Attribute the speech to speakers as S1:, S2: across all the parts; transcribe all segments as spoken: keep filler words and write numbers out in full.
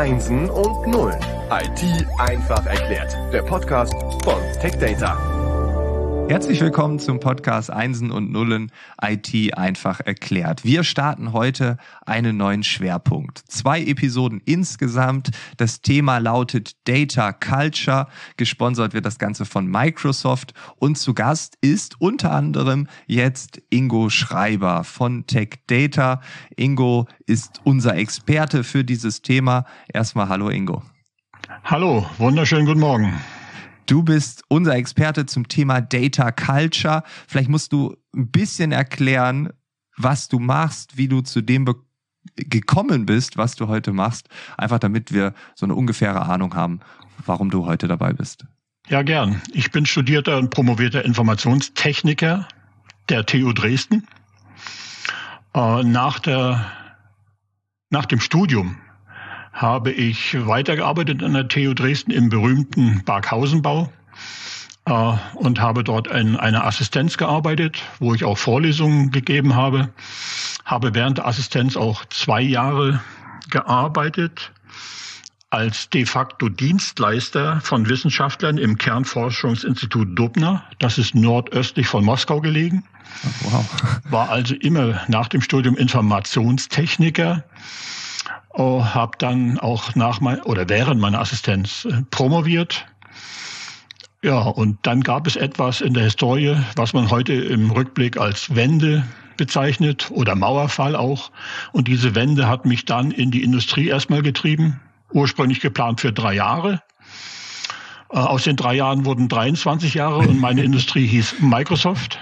S1: Einsen und Nullen. I T einfach erklärt. Der Podcast von TechData.
S2: Herzlich willkommen zum Podcast Einsen und Nullen I T einfach erklärt. Wir starten heute einen neuen Schwerpunkt. Zwei Episoden insgesamt. Das Thema lautet Data Culture. Gesponsert wird das Ganze von Microsoft. Und zu Gast ist unter anderem jetzt Ingo Schreiber von TechData. Ingo ist unser Experte für dieses Thema. Erstmal hallo Ingo.
S3: Hallo, wunderschönen guten Morgen.
S2: Du bist unser Experte zum Thema Data Culture. Vielleicht musst du ein bisschen erklären, was du machst, wie du zu dem be- gekommen bist, was du heute machst. Einfach damit wir so eine ungefähre Ahnung haben, warum du heute dabei bist.
S3: Ja, gern. Ich bin studierter und promovierter Informationstechniker der T U Dresden. Äh, nach der, nach dem Studium habe ich weitergearbeitet an der T U Dresden im berühmten Barkhausenbau äh, und habe dort in einer Assistenz gearbeitet, wo ich auch Vorlesungen gegeben habe. Habe während der Assistenz auch zwei Jahre gearbeitet als de facto Dienstleister von Wissenschaftlern im Kernforschungsinstitut Dubna. Das ist nordöstlich von Moskau gelegen.
S2: Wow.
S3: War also immer nach dem Studium Informationstechniker. Oh, habe dann auch nach mein, oder während meiner Assistenz äh, promoviert. Ja, und dann gab es etwas in der Historie, was man heute im Rückblick als Wende bezeichnet oder Mauerfall auch. Und diese Wende hat mich dann in die Industrie erstmal getrieben, ursprünglich geplant für drei Jahre. Äh, aus den drei Jahren wurden dreiundzwanzig Jahre und meine Industrie hieß Microsoft.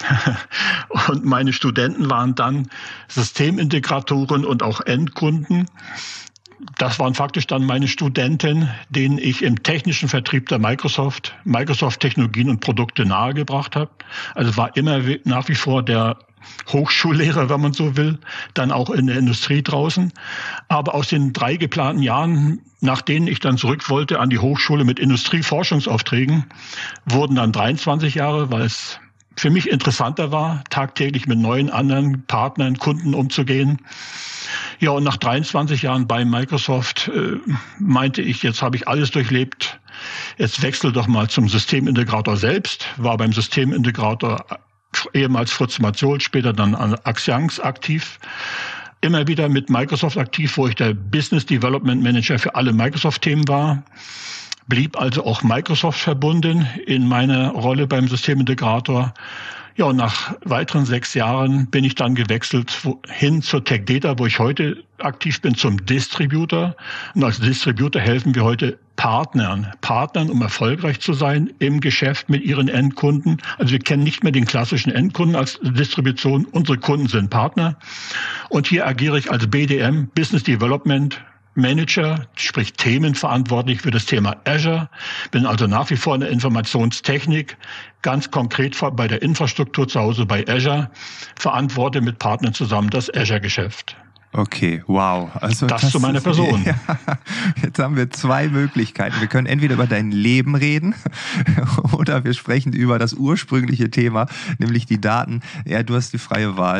S3: Und meine Studenten waren dann Systemintegratoren und auch Endkunden. Das waren faktisch dann meine Studenten, denen ich im technischen Vertrieb der Microsoft, Microsoft-Technologien und Produkte nahegebracht habe. Also war immer nach wie vor der Hochschullehrer, wenn man so will, dann auch in der Industrie draußen. Aber aus den drei geplanten Jahren, nach denen ich dann zurück wollte an die Hochschule mit Industrieforschungsaufträgen, wurden dann dreiundzwanzig Jahre, weil es für mich interessanter war, tagtäglich mit neuen anderen Partnern, Kunden umzugehen. Ja, und nach dreiundzwanzig Jahren bei Microsoft äh, meinte ich, jetzt habe ich alles durchlebt. Jetzt wechsel doch mal zum Systemintegrator selbst. War beim Systemintegrator ehemals Fritz Mazzol, später dann an Axians aktiv. Immer wieder mit Microsoft aktiv, wo ich der Business Development Manager für alle Microsoft-Themen war. Blieb also auch Microsoft verbunden in meiner Rolle beim Systemintegrator. Ja, und nach weiteren sechs Jahren bin ich dann gewechselt hin zur TechData, wo ich heute aktiv bin, zum Distributor. Und als Distributor helfen wir heute Partnern, Partnern, um erfolgreich zu sein im Geschäft mit ihren Endkunden. Also wir kennen nicht mehr den klassischen Endkunden als Distribution. Unsere Kunden sind Partner. Und hier agiere ich als B D M, Business Development Manager, sprich themenverantwortlich für das Thema Azure, bin also nach wie vor in der Informationstechnik, ganz konkret bei der Infrastruktur zu Hause bei Azure, verantworte mit Partnern zusammen das Azure-Geschäft.
S2: Okay, wow. Also
S3: das, das zu meiner
S2: ist,
S3: Person.
S2: Ja, jetzt haben wir zwei Möglichkeiten. Wir können entweder über dein Leben reden oder wir sprechen über das ursprüngliche Thema, nämlich die Daten. Ja, du hast die freie Wahl.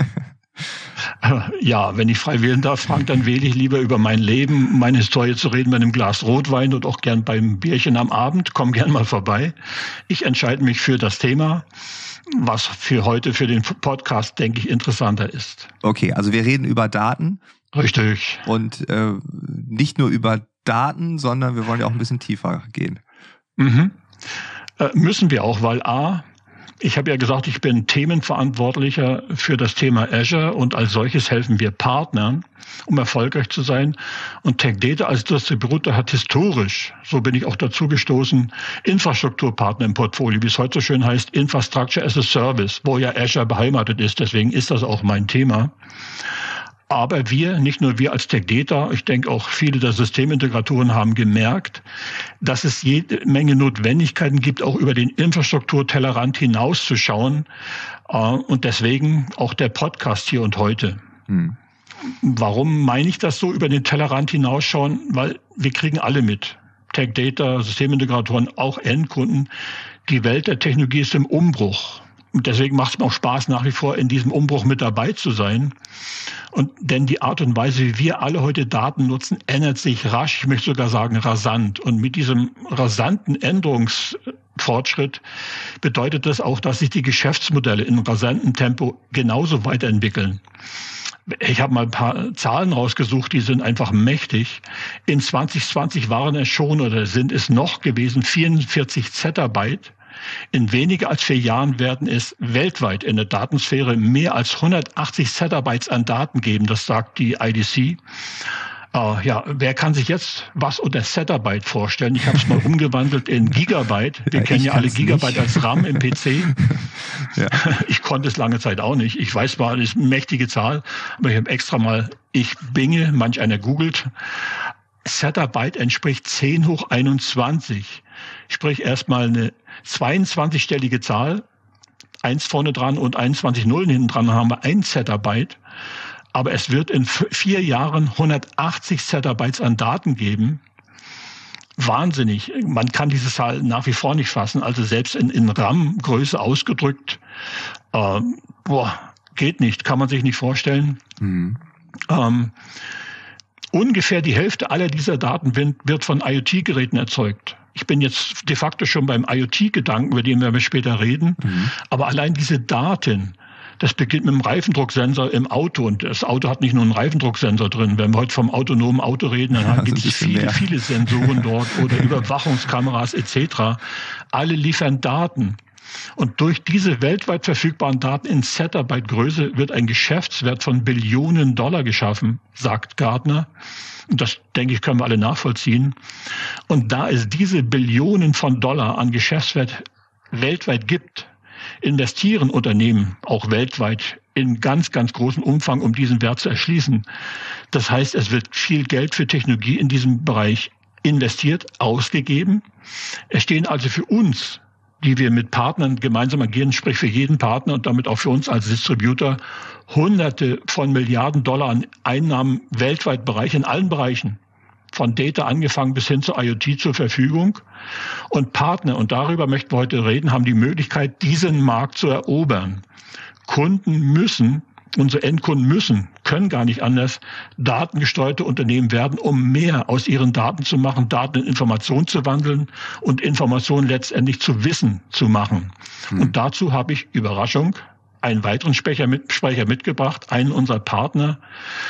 S3: Ja, wenn ich frei wählen darf, Frank, dann wähle ich lieber über mein Leben, meine Historie zu reden bei einem Glas Rotwein und auch gern beim Bierchen am Abend. Komm gern mal vorbei. Ich entscheide mich für das Thema, was für heute, für den Podcast, denke ich, interessanter ist.
S2: Okay, also wir reden über Daten.
S3: Richtig.
S2: Und äh, nicht nur über Daten, sondern wir wollen ja auch ein bisschen tiefer gehen.
S3: Mhm. Äh, müssen wir auch, weil A, ich habe ja gesagt, ich bin Themenverantwortlicher für das Thema Azure und als solches helfen wir Partnern, um erfolgreich zu sein. Und TechData als Distributor hat historisch, so bin ich auch dazu gestoßen, Infrastrukturpartner im Portfolio, wie es heute so schön heißt, Infrastructure as a Service, wo ja Azure beheimatet ist. Deswegen ist das auch mein Thema. Aber wir, nicht nur wir als TechData, ich denke auch viele der Systemintegratoren haben gemerkt, dass es jede Menge Notwendigkeiten gibt, auch über den Infrastrukturtellerrand hinauszuschauen. Und deswegen auch der Podcast hier und heute. Hm. Warum meine ich das so, über den Tellerrand hinausschauen? Weil wir kriegen alle mit. TechData, Systemintegratoren, auch Endkunden. Die Welt der Technologie ist im Umbruch. Und deswegen macht es mir auch Spaß, nach wie vor in diesem Umbruch mit dabei zu sein. Und denn die Art und Weise, wie wir alle heute Daten nutzen, ändert sich rasch, ich möchte sogar sagen rasant. Und mit diesem rasanten Änderungsfortschritt bedeutet das auch, dass sich die Geschäftsmodelle in rasantem Tempo genauso weiterentwickeln. Ich habe mal ein paar Zahlen rausgesucht, die sind einfach mächtig. In zwanzig zwanzig waren es schon oder sind es noch gewesen vierundvierzig Zettabyte. In weniger als vier Jahren werden es weltweit in der Datensphäre mehr als hundertachtzig Zettabytes an Daten geben. Das sagt die I D C. Uh, ja, wer kann sich jetzt was unter Zettabyte vorstellen? Ich habe es mal umgewandelt in Gigabyte. Wir ja, kennen ja alle Gigabyte nicht. Als RAM im P C. Ja. Ich konnte es lange Zeit auch nicht. Ich weiß zwar, das ist eine mächtige Zahl, aber ich habe extra mal, ich binge, manch einer googelt. Zettabyte entspricht zehn hoch einundzwanzig. Sprich erstmal eine zweiundzwanzig-stellige Zahl, eins vorne dran und einundzwanzig Nullen hinten dran, haben wir ein Zettabyte. Aber es wird in vier Jahren hundertachtzig Zettabytes an Daten geben. Wahnsinnig. Man kann diese Zahl nach wie vor nicht fassen. Also selbst in, in RAM-Größe ausgedrückt, äh, boah, geht nicht, kann man sich nicht vorstellen. Mhm. Ähm, ungefähr die Hälfte aller dieser Daten wird von IoT-Geräten erzeugt. Ich bin jetzt de facto schon beim IoT-Gedanken, über den wir später reden. Mhm. Aber allein diese Daten, das beginnt mit dem Reifendrucksensor im Auto. Und das Auto hat nicht nur einen Reifendrucksensor drin. Wenn wir heute vom autonomen Auto reden, dann ja, gibt es viele, mehr. viele Sensoren dort oder Überwachungskameras et cetera. Alle liefern Daten. Und durch diese weltweit verfügbaren Daten in Zettabyte-Größe wird ein Geschäftswert von Billionen Dollar geschaffen, sagt Gartner. Und das, denke ich, können wir alle nachvollziehen. Und da es diese Billionen von Dollar an Geschäftswert weltweit gibt, investieren Unternehmen auch weltweit in ganz, ganz großem Umfang, um diesen Wert zu erschließen. Das heißt, es wird viel Geld für Technologie in diesem Bereich investiert, ausgegeben. Es stehen also für uns, die wir mit Partnern gemeinsam agieren, sprich für jeden Partner und damit auch für uns als Distributor, Hunderte von Milliarden Dollar an Einnahmen weltweit Bereich, in allen Bereichen, von Data angefangen bis hin zur IoT zur Verfügung. Und Partner, und darüber möchten wir heute reden, haben die Möglichkeit, diesen Markt zu erobern. Kunden müssen, unsere Endkunden müssen, können gar nicht anders, datengesteuerte Unternehmen werden, um mehr aus ihren Daten zu machen, Daten in Informationen zu wandeln und Informationen letztendlich zu Wissen zu machen. Hm. Und dazu habe ich, Überraschung, einen weiteren Sprecher, mit, Sprecher mitgebracht, einen unserer Partner,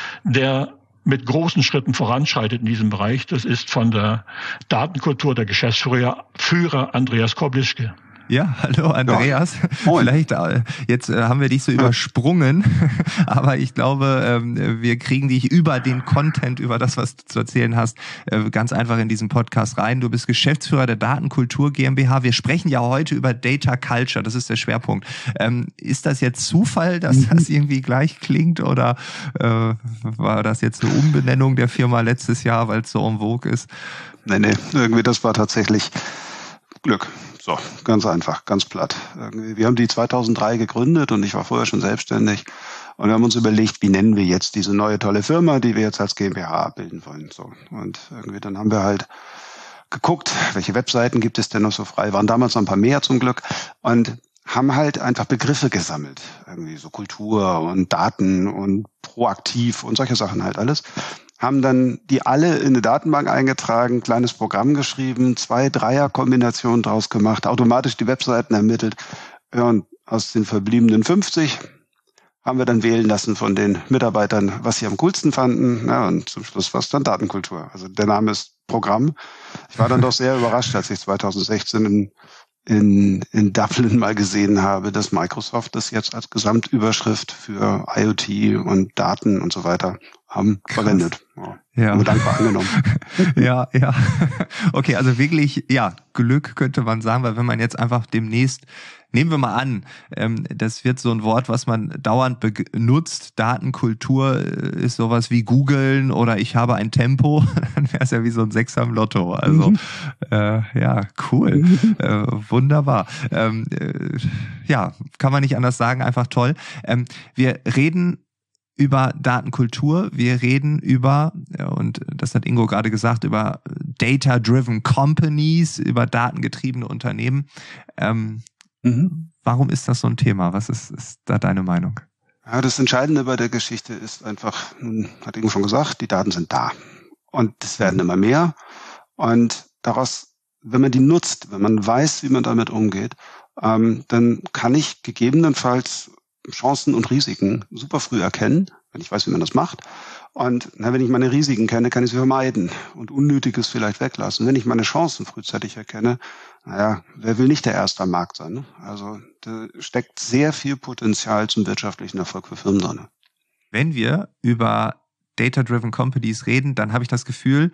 S3: der mit großen Schritten voranschreitet in diesem Bereich. Das ist von der Datenkultur der Geschäftsführer Führer Andreas Koblischke.
S2: Ja, hallo Andreas. Ja. Vielleicht äh, jetzt äh, haben wir dich so ja. übersprungen, aber ich glaube, ähm, wir kriegen dich über den Content, über das, was du zu erzählen hast, äh, ganz einfach in diesen Podcast rein. Du bist Geschäftsführer der Datenkultur GmbH. Wir sprechen ja heute über Data Culture, das ist der Schwerpunkt. Ähm, ist das jetzt Zufall, dass mhm. das irgendwie gleich klingt oder äh, war das jetzt eine Umbenennung der Firma letztes Jahr, weil es so en vogue ist?
S4: Nee, nee, irgendwie das war tatsächlich Glück. So, ganz einfach, ganz platt. Wir haben die zweitausenddrei gegründet und ich war vorher schon selbstständig. Und wir haben uns überlegt, wie nennen wir jetzt diese neue tolle Firma, die wir jetzt als GmbH abbilden wollen. So. Und irgendwie dann haben wir halt geguckt, welche Webseiten gibt es denn noch so frei. Waren damals noch ein paar mehr zum Glück. Und haben halt einfach Begriffe gesammelt. Irgendwie so Kultur und Daten und proaktiv und solche Sachen halt alles. Haben dann die alle in eine Datenbank eingetragen, kleines Programm geschrieben, zwei Dreier-Kombinationen draus gemacht, automatisch die Webseiten ermittelt. Ja, und aus den verbliebenen fünfzig haben wir dann wählen lassen von den Mitarbeitern, was sie am coolsten fanden. Ja, und zum Schluss war es dann Datenkultur. Also der Name ist Programm. Ich war dann doch sehr überrascht, als ich zweitausendsechzehn in, in, in Dublin mal gesehen habe, dass Microsoft das jetzt als Gesamtüberschrift für IoT und Daten und so weiter haben Krass. verwendet. Ja. Ja. Nur dankbar angenommen.
S2: ja, ja. Okay, also wirklich, ja, Glück könnte man sagen, weil wenn man jetzt einfach demnächst, nehmen wir mal an, ähm, das wird so ein Wort, was man dauernd benutzt, Datenkultur ist sowas wie googeln oder ich habe ein Tempo, dann wäre es ja wie so ein Sechser im Lotto. Also mhm. äh, ja, cool, äh, wunderbar. Ähm, äh, ja, kann man nicht anders sagen, einfach toll. Ähm, wir reden über Datenkultur, wir reden über, und das hat Ingo gerade gesagt, über Data-driven Companies, über datengetriebene Unternehmen. Ähm, Mhm. Warum ist das so ein Thema? Was ist, ist da deine Meinung?
S4: Ja, das Entscheidende bei der Geschichte ist einfach, hat eben schon gesagt, die Daten sind da. Und es werden immer mehr. Und daraus, wenn man die nutzt, wenn man weiß, wie man damit umgeht, ähm, dann kann ich gegebenenfalls Chancen und Risiken super früh erkennen, wenn ich weiß, wie man das macht. Und na, wenn ich meine Risiken kenne, kann ich sie vermeiden und Unnötiges vielleicht weglassen. Wenn ich meine Chancen frühzeitig erkenne, naja, wer will nicht der Erste am Markt sein? Ne? Also da steckt sehr viel Potenzial zum wirtschaftlichen Erfolg für Firmen drin.
S2: Wenn wir über Data-Driven Companies reden, dann habe ich das Gefühl,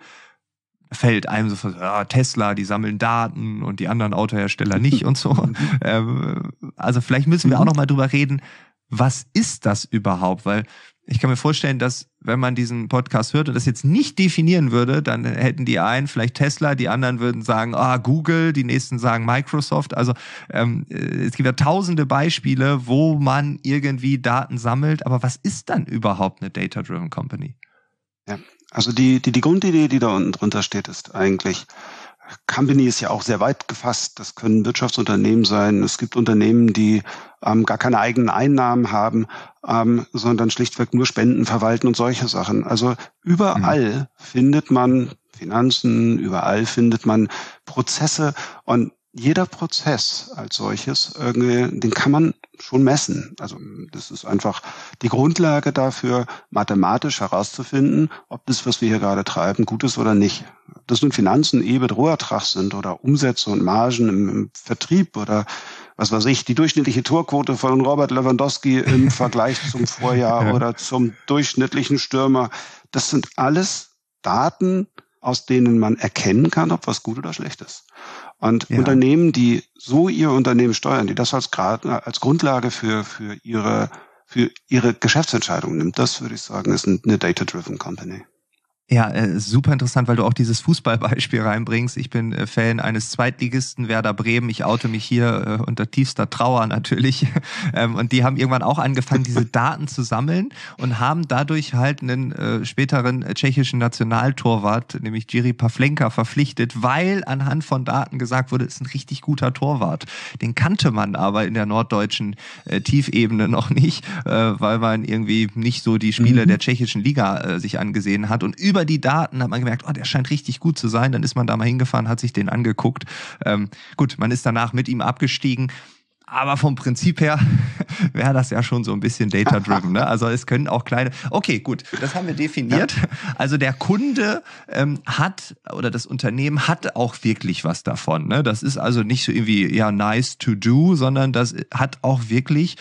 S2: fällt einem so vor, ja, Tesla, die sammeln Daten und die anderen Autohersteller nicht und so. ähm, also vielleicht müssen wir auch noch mal drüber reden, was ist das überhaupt? Weil ich kann mir vorstellen, dass wenn man diesen Podcast hört und das jetzt nicht definieren würde, dann hätten die einen vielleicht Tesla, die anderen würden sagen, ah, Google, die nächsten sagen Microsoft. Also ähm, es gibt ja tausende Beispiele, wo man irgendwie Daten sammelt. Aber was ist dann überhaupt eine Data-Driven Company?
S4: Ja, also die, die, die Grundidee, die da unten drunter steht, ist eigentlich, Company ist ja auch sehr weit gefasst. Das können Wirtschaftsunternehmen sein. Es gibt Unternehmen, die ähm, gar keine eigenen Einnahmen haben, ähm, sondern schlichtweg nur Spenden verwalten und solche Sachen. Also überall mhm. findet man Finanzen, überall findet man Prozesse und jeder Prozess als solches, irgendwie, den kann man schon messen. Also das ist einfach die Grundlage dafür, mathematisch herauszufinden, ob das, was wir hier gerade treiben, gut ist oder nicht. Ob das nun Finanzen, E B I T, Rohertrag sind oder Umsätze und Margen im, im Vertrieb oder was weiß ich, die durchschnittliche Torquote von Robert Lewandowski im Vergleich zum Vorjahr ja. oder zum durchschnittlichen Stürmer. Das sind alles Daten, aus denen man erkennen kann, ob was gut oder schlecht ist. Und ja. Unternehmen, die so ihr Unternehmen steuern, die das als, als Grundlage für, für ihre, für ihre Geschäftsentscheidungen nimmt, das würde ich sagen, ist eine Data-Driven Company.
S2: Ja, äh, super interessant, weil du auch dieses Fußballbeispiel reinbringst. Ich bin äh, Fan eines Zweitligisten Werder Bremen. Ich oute mich hier äh, unter tiefster Trauer natürlich. ähm, und die haben irgendwann auch angefangen, diese Daten zu sammeln und haben dadurch halt einen äh, späteren äh, tschechischen Nationaltorwart, nämlich Jiří Pavlenka, verpflichtet, weil anhand von Daten gesagt wurde, ist ein richtig guter Torwart. Den kannte man aber in der norddeutschen äh, Tiefebene noch nicht, äh, weil man irgendwie nicht so die Spiele mhm. der tschechischen Liga äh, sich angesehen hat. Und über die Daten hat man gemerkt, oh, der scheint richtig gut zu sein. Dann ist man da mal hingefahren, hat sich den angeguckt. Ähm, gut, man ist danach mit ihm abgestiegen. Aber vom Prinzip her wäre das ja schon so ein bisschen data-driven. Ne? Also es können auch kleine... Okay, gut, das haben wir definiert. Ja. Also der Kunde ähm, hat, oder das Unternehmen hat auch wirklich was davon. Ne? Das ist also nicht so irgendwie, ja, nice to do, sondern das hat auch wirklich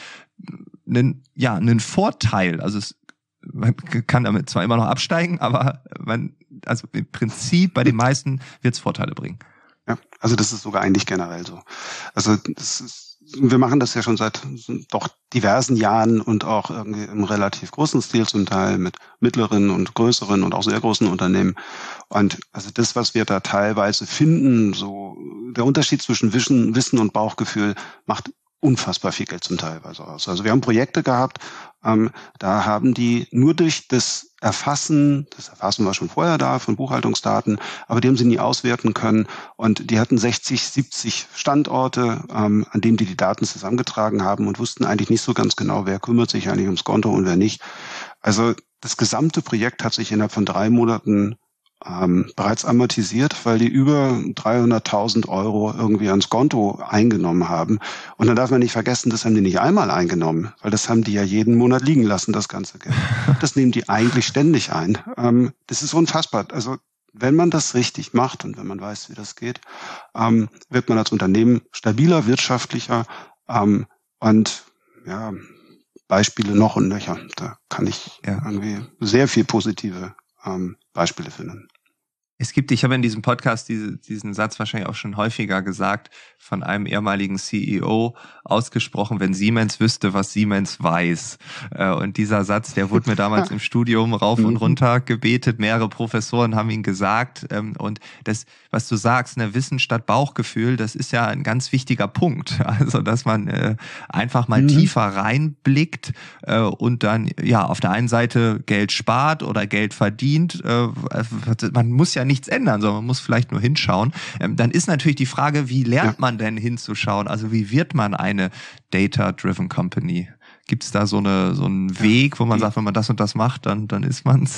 S2: einen, ja, einen Vorteil. Also es man kann damit zwar immer noch absteigen, aber man, also im Prinzip bei den meisten wird es Vorteile bringen.
S4: Ja, also das ist sogar eigentlich generell so. Also das ist, wir machen das ja schon seit doch diversen Jahren und auch irgendwie im relativ großen Stil zum Teil mit mittleren und größeren und auch sehr großen Unternehmen. Und also das, was wir da teilweise finden, so der Unterschied zwischen Wissen, Wissen und Bauchgefühl macht unfassbar viel Geld zum Teilweise aus. Also wir haben Projekte gehabt, ähm, da haben die nur durch das Erfassen, das Erfassen war schon vorher da von Buchhaltungsdaten, aber die haben sie nie auswerten können und die hatten sechzig, siebzig Standorte, ähm, an denen die die Daten zusammengetragen haben und wussten eigentlich nicht so ganz genau, wer kümmert sich eigentlich ums Konto und wer nicht. Also das gesamte Projekt hat sich innerhalb von drei Monaten Ähm, bereits amortisiert, weil die über dreihunderttausend Euro irgendwie ans Konto eingenommen haben. Und dann darf man nicht vergessen, das haben die nicht einmal eingenommen, weil das haben die ja jeden Monat liegen lassen, das ganze Geld. Das nehmen die eigentlich ständig ein. Ähm, das ist unfassbar. Also wenn man das richtig macht und wenn man weiß, wie das geht, ähm, wird man als Unternehmen stabiler, wirtschaftlicher ähm, und ja, Beispiele noch und nöcher. Da kann ich ja. irgendwie sehr viel positive ähm, Beispiele finden.
S2: Es gibt, ich habe in diesem Podcast diese, diesen Satz wahrscheinlich auch schon häufiger gesagt, von einem ehemaligen C E O ausgesprochen, wenn Siemens wüsste, was Siemens weiß. Und dieser Satz, der wurde mir damals im Studium rauf und runter gebetet. Mehrere Professoren haben ihn gesagt. Und das, was du sagst, ne, Wissen statt Bauchgefühl, das ist ja ein ganz wichtiger Punkt. Also, dass man äh, einfach mal mhm. tiefer reinblickt äh, und dann ja auf der einen Seite Geld spart oder Geld verdient. Äh, man muss ja ja nichts ändern, sondern man muss vielleicht nur hinschauen. Ähm, dann ist natürlich die Frage, wie lernt ja. man denn hinzuschauen? Also wie wird man eine Data-Driven Company? Gibt es da so eine so einen Weg, wo man sagt, wenn man das und das macht, dann, dann ist man's?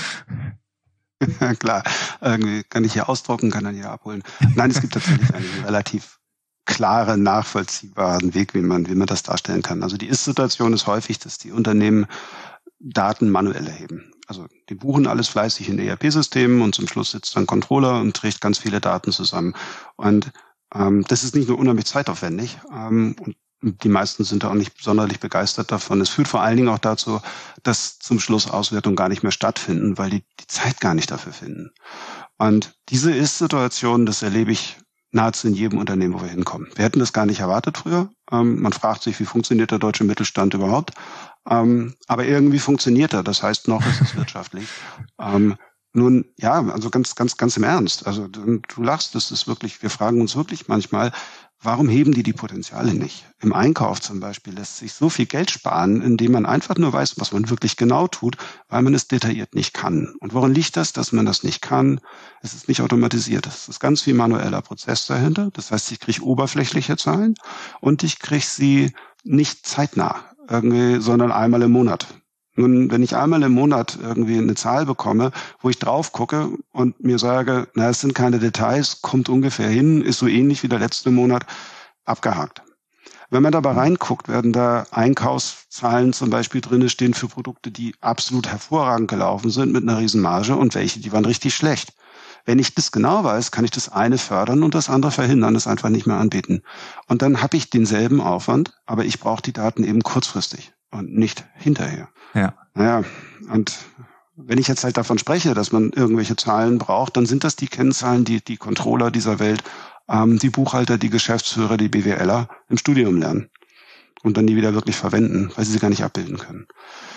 S4: Ja, klar, irgendwie kann ich hier ausdrucken, kann dann hier abholen. Nein, es gibt tatsächlich einen relativ klaren, nachvollziehbaren Weg, wie man, wie man das darstellen kann. Also die Ist-Situation ist häufig, dass die Unternehmen Daten manuell erheben. Also die buchen alles fleißig in E R P-Systemen und zum Schluss sitzt dann ein Controller und trägt ganz viele Daten zusammen. Und ähm, das ist nicht nur unheimlich zeitaufwendig ähm, und die meisten sind da auch nicht sonderlich begeistert davon. Es führt vor allen Dingen auch dazu, dass zum Schluss Auswertungen gar nicht mehr stattfinden, weil die die Zeit gar nicht dafür finden. Und diese Ist-Situation, das erlebe ich nahezu in jedem Unternehmen, wo wir hinkommen. Wir hätten das gar nicht erwartet früher. Ähm, man fragt sich, wie funktioniert der deutsche Mittelstand überhaupt? Ähm, aber irgendwie funktioniert er. Das heißt, noch ist es wirtschaftlich. Ähm, nun, ja, also ganz, ganz, ganz im Ernst. Also du, du lachst, das ist wirklich, wir fragen uns wirklich manchmal, warum heben die die Potenziale nicht? Im Einkauf zum Beispiel lässt sich so viel Geld sparen, indem man einfach nur weiß, was man wirklich genau tut, weil man es detailliert nicht kann. Und woran liegt das, dass man das nicht kann? Es ist nicht automatisiert. Es ist ganz viel manueller Prozess dahinter. Das heißt, ich kriege oberflächliche Zahlen und ich kriege sie nicht zeitnah, irgendwie, sondern einmal im Monat. Nun, wenn ich einmal im Monat irgendwie eine Zahl bekomme, wo ich drauf gucke und mir sage, na, es sind keine Details, kommt ungefähr hin, ist so ähnlich wie der letzte Monat, abgehakt. Wenn man dabei reinguckt, werden da Einkaufszahlen zum Beispiel drinne stehen für Produkte, die absolut hervorragend gelaufen sind mit einer riesen Marge und welche, die waren richtig schlecht. Wenn ich das genau weiß, kann ich das eine fördern und das andere verhindern, es einfach nicht mehr anbieten. Und dann habe ich denselben Aufwand, aber ich brauche die Daten eben kurzfristig und nicht hinterher.
S2: Ja.
S4: Naja, und wenn ich jetzt halt davon spreche, dass man irgendwelche Zahlen braucht, dann sind das die Kennzahlen, die die Controller dieser Welt, ähm, die Buchhalter, die Geschäftsführer, die BWLer im Studium lernen und dann die wieder wirklich verwenden, weil sie sie gar nicht abbilden können.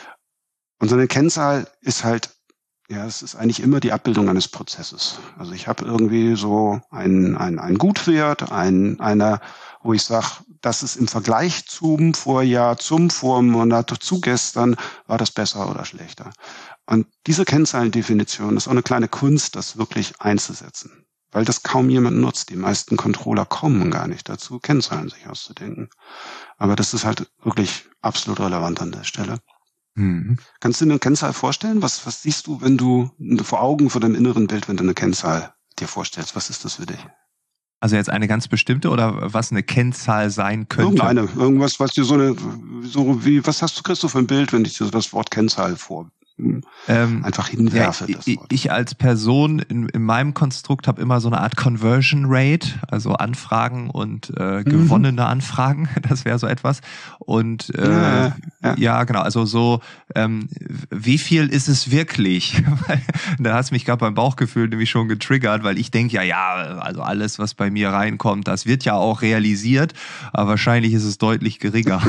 S4: Und so eine Kennzahl ist halt, ja, es ist eigentlich immer die Abbildung eines Prozesses. Also ich habe irgendwie so einen, einen, einen Gutwert, einen, einer, wo ich sage, das ist im Vergleich zum Vorjahr, zum Vormonat, zu gestern, war das besser oder schlechter. Und diese Kennzahlendefinition ist auch eine kleine Kunst, das wirklich einzusetzen. Weil das kaum jemand nutzt. Die meisten Controller kommen gar nicht dazu, Kennzahlen sich auszudenken. Aber das ist halt wirklich absolut relevant an der Stelle. Mhm. Kannst du dir eine Kennzahl vorstellen? Was, was siehst du, wenn du vor Augen vor deinem inneren Bild, wenn du eine Kennzahl dir vorstellst? Was ist das für dich?
S2: Also jetzt eine ganz bestimmte oder was eine Kennzahl sein könnte?
S4: Irgendeine, irgendwas, was dir so eine, so wie, was hast du, kriegst du für ein Bild, wenn ich dir das Wort Kennzahl vor ähm, einfach hinwerfe?
S2: Ja,
S4: das Wort.
S2: Ich als Person in, in meinem Konstrukt habe immer so eine Art Conversion Rate, also Anfragen und äh, gewonnene mhm. Anfragen, das wäre so etwas. Und äh, ja, ja. ja, genau, also so, ähm, wie viel ist es wirklich? Da hast du mich gerade beim Bauchgefühl nämlich schon getriggert, weil ich denke, ja, ja, also alles, was bei mir reinkommt, das wird ja auch realisiert, aber wahrscheinlich ist es deutlich geringer.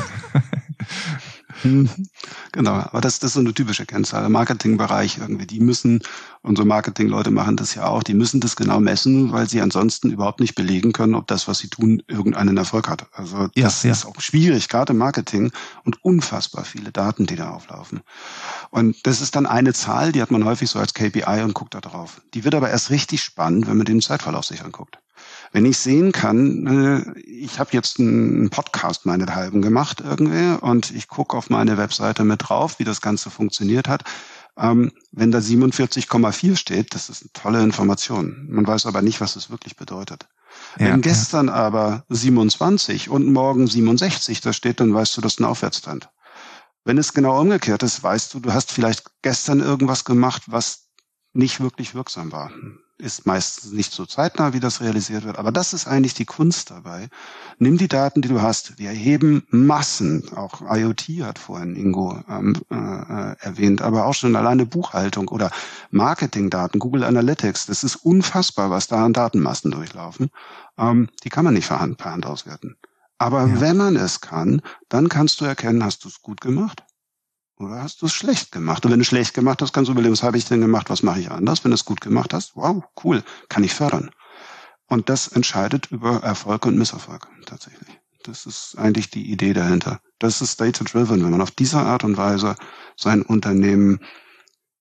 S4: Genau, aber das, das ist so eine typische Kennzahl im Marketingbereich irgendwie. Die müssen, unsere Marketingleute machen das ja auch, die müssen das genau messen, weil sie ansonsten überhaupt nicht belegen können, ob das, was sie tun, irgendeinen Erfolg hat. Also das ja, ja. ist auch schwierig, gerade im Marketing, und unfassbar viele Daten, die da auflaufen. Und das ist dann eine Zahl, die hat man häufig so als K P I und guckt da drauf. Die wird aber erst richtig spannend, wenn man den Zeitverlauf sich anguckt. Wenn ich sehen kann, ich habe jetzt einen Podcast meinethalben gemacht irgendwie und ich gucke auf meine Webseite mit drauf, wie das Ganze funktioniert hat. Wenn da siebenundvierzig Komma vier steht, das ist eine tolle Information. Man weiß aber nicht, was es wirklich bedeutet. Ja, Wenn gestern ja. aber siebenundzwanzig und morgen siebenundsechzig da steht, dann weißt du, das ist ein Aufwärtstrend. Wenn es genau umgekehrt ist, weißt du, du hast vielleicht gestern irgendwas gemacht, was nicht wirklich wirksam war. Ist meistens nicht so zeitnah, wie das realisiert wird. Aber das ist eigentlich die Kunst dabei. Nimm die Daten, die du hast. Wir erheben Massen. Auch IoT hat vorhin Ingo ähm, äh, erwähnt. Aber auch schon alleine Buchhaltung oder Marketingdaten, Google Analytics. Das ist unfassbar, was da an Datenmassen durchlaufen. Ähm, die kann man nicht per Hand, per Hand auswerten. Aber ja. wenn man es kann, dann kannst du erkennen, hast du es gut gemacht? Oder hast du es schlecht gemacht? Und wenn du schlecht gemacht hast, kannst du überlegen, was habe ich denn gemacht, was mache ich anders? Wenn du es gut gemacht hast, wow, cool, kann ich fördern. Und das entscheidet über Erfolg und Misserfolg tatsächlich. Das ist eigentlich die Idee dahinter. Das ist data-driven, wenn man auf diese Art und Weise sein Unternehmen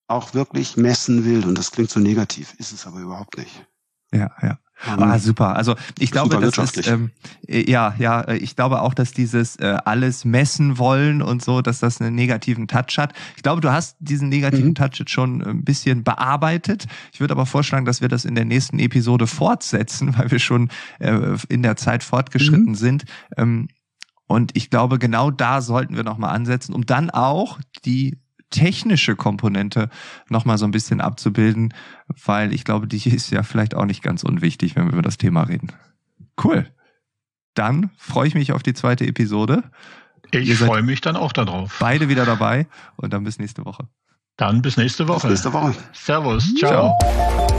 S4: auch wirklich messen will. Und das klingt so negativ, ist es aber überhaupt nicht.
S2: Ja, ja. Ah, super. Also ich glaube, das ist ähm, ja, ja, ich glaube auch, dass dieses äh, alles messen wollen und so, dass das einen negativen Touch hat. Ich glaube, du hast diesen negativen mhm. Touch jetzt schon ein bisschen bearbeitet. Ich würde aber vorschlagen, dass wir das in der nächsten Episode fortsetzen, weil wir schon äh, in der Zeit fortgeschritten mhm. sind. Ähm, und ich glaube, genau da sollten wir nochmal ansetzen, um dann auch die technische Komponente nochmal so ein bisschen abzubilden, weil ich glaube, die ist ja vielleicht auch nicht ganz unwichtig, wenn wir über das Thema reden. Cool. Dann freue ich mich auf die zweite Episode.
S3: Ich freue mich dann auch darauf.
S2: Beide wieder dabei und dann bis nächste Woche.
S3: Dann bis nächste Woche.
S4: Bis nächste Woche.
S3: Servus. Ciao. Ciao.